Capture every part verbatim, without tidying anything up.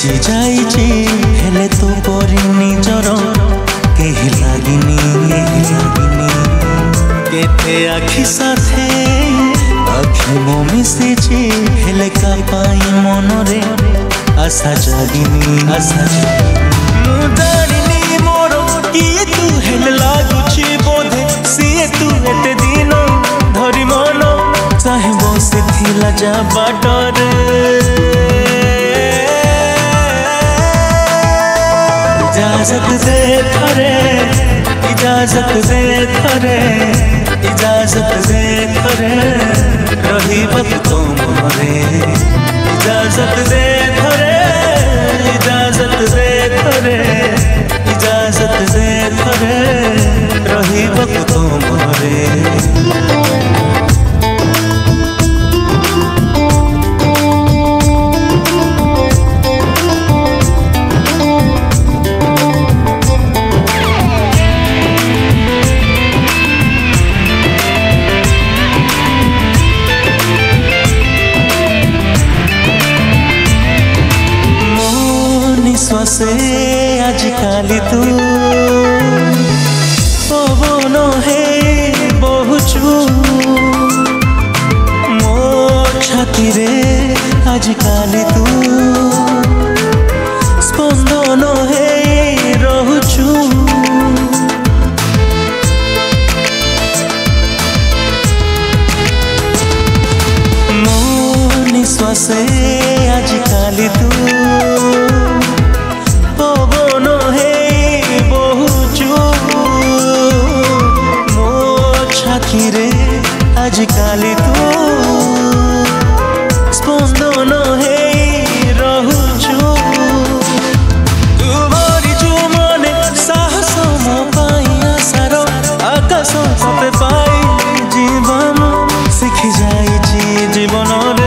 लुचि जाइछि हेले तो परि निजर केहि लागिनी लागिनी केते आखि साथे आखि मो मिसिछि हेले का पाई मनरे आशा जागिनी आशा मु जानिनी मोर किए तू हेले लागुछि बोधे सिए तू एते दिन धरि मन चाहे बसे थिला जा बाटरे इजाजत दे थरे इजाजत दे थरे इजाजत दे थरे रहिबत तो मोरे इजाजत दे थरे इजाजत दे थरे इजाजत दे थरे रहिबत तो मोरे से आजिकाली तू पवन हे बहुचु मो छाती रे आजिकाली तू स्पंदन हे रहुचु मो निश्वास आजिकाली तू पवन हे बहुचु मो छाती रे आजिकाली तू स्पंदन हे रहुचु तुमरी जो मने साहस मो पाई आशार आकाश सते पाई जीवन शिखि जाइछि जीवन रे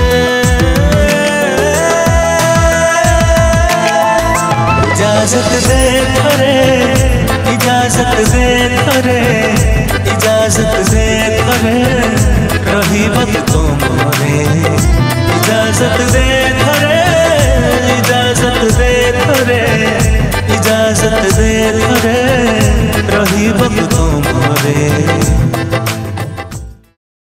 इजाजत दे थरे इजाजत दे थरे इजाजत दे थरे रहिबत तो मोरे इजाजत दे थरे इजाजत दे थरे इजाजत दे थरे रहिबत तो मोरे।